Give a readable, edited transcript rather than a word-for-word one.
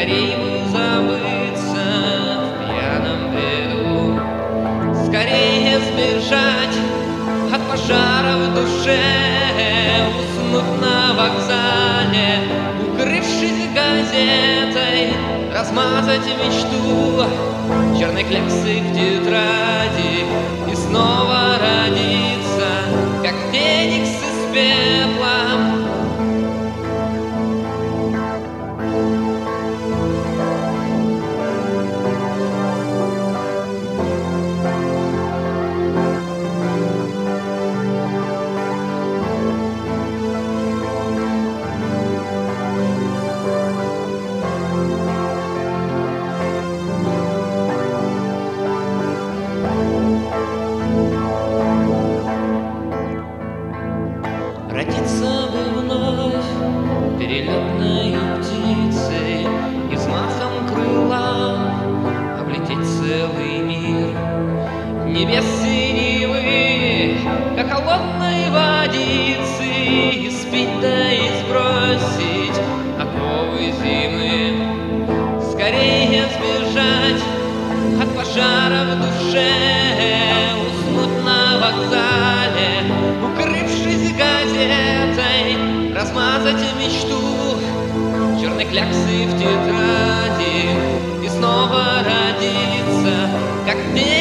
Скорей бы забыться в пьяном бреду, скорее сбежать от пожара в душе, уснуть на вокзале, укрывшись газетой, размазать мечту черной кляксы в тетради и снова родиться, как феникс из пепла. Родиться бы вновь перелетной птицей и взмахом крыла облететь целый мир. Небес синевы, как холодной водицы, и спить да и сбросить оковы зимы. Скорее сбежать от пожара в душе, уснуть на вокзале, укрывшись газетой, размазать мечту черной кляксы в тетради и снова родиться, как